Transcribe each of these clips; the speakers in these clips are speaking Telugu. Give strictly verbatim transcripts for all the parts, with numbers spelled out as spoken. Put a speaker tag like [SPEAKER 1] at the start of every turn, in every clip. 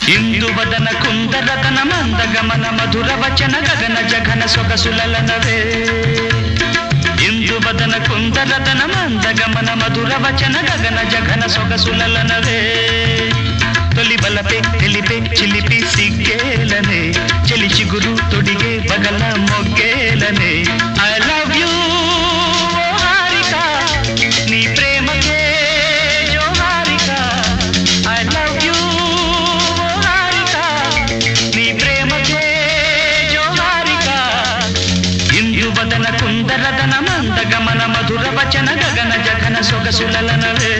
[SPEAKER 1] ఇందువదన కుందరతన మందగమన మధుర వచన గగన జఘన సొగసులలనవే ఇందువదన కుందరతన మందగమన మధుర వచన గగన జఘన సొగసులలనవే తొలి బలపే తెలిపే చిలిపి సిగ్గేలనే చెలి చిగురు తొడిగే బగల మొగ్గేలనే ఐ లవ్ యూ హారిక నీ ప్రేమకే జో Harika I love you Harika నీ ప్రేమకే జో హారిక ఇందువదన కుందరదన మందగమన మధుర వచన గగన జఘన సొగసులలనవే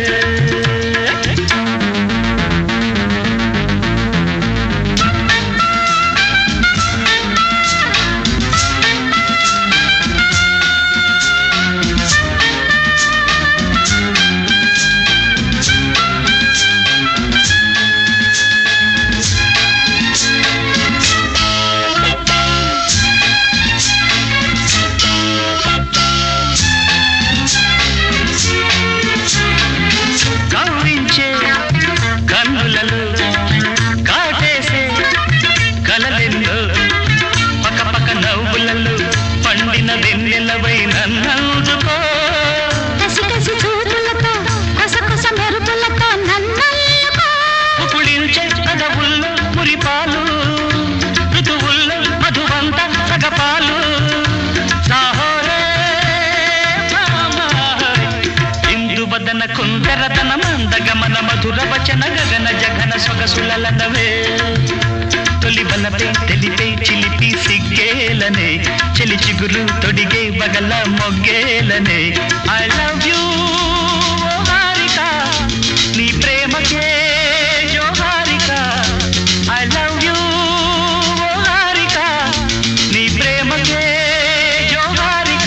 [SPEAKER 1] కుందరతన మందగమన మధుర వచన గగన జఘన సొగసులలనవే తొలి బలపే తెలిపే చిలిపి సిగ్గేలనే చెలి చిగురు తొడిగే బగల మొగ్గేలనే ఐ లవ్ యూ హారిక నీ ప్రేమకే జో Harika I love you Harika నీ ప్రేమకే జో హారిక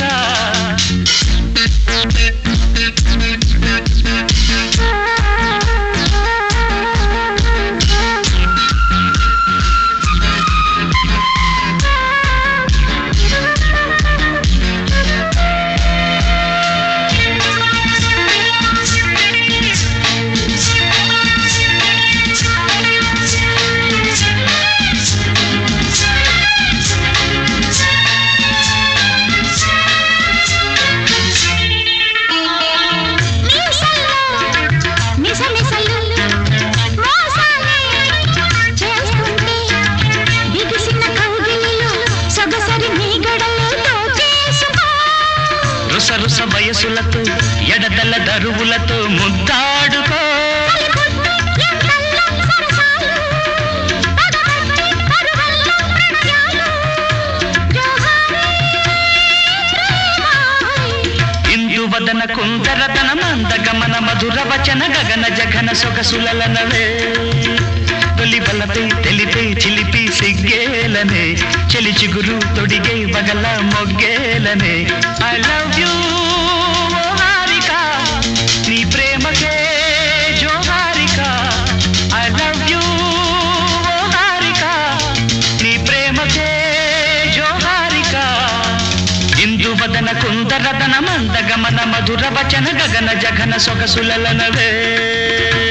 [SPEAKER 1] రుసరుస వయసులతో ఎడదల దరువులతో ముద్దాడుకో ఇందువదన కుందరతన మందగమన మధుర వచన గగన జఘన సొగసులలనవే తొలి బలపై తెలిపే చిలిపి సిగ్గేలనే చెలి చిగురు తొడిగే బగల మొగ్గేలనే ఐ లవ్ యూ హారిక నీ ప్రేమకే జో Harika I love you Harika నీ ప్రేమకే జో హారిక ఇందువదన కుందరదన మందగమన మధుర వచన గగన జఘన సొగసులలనవే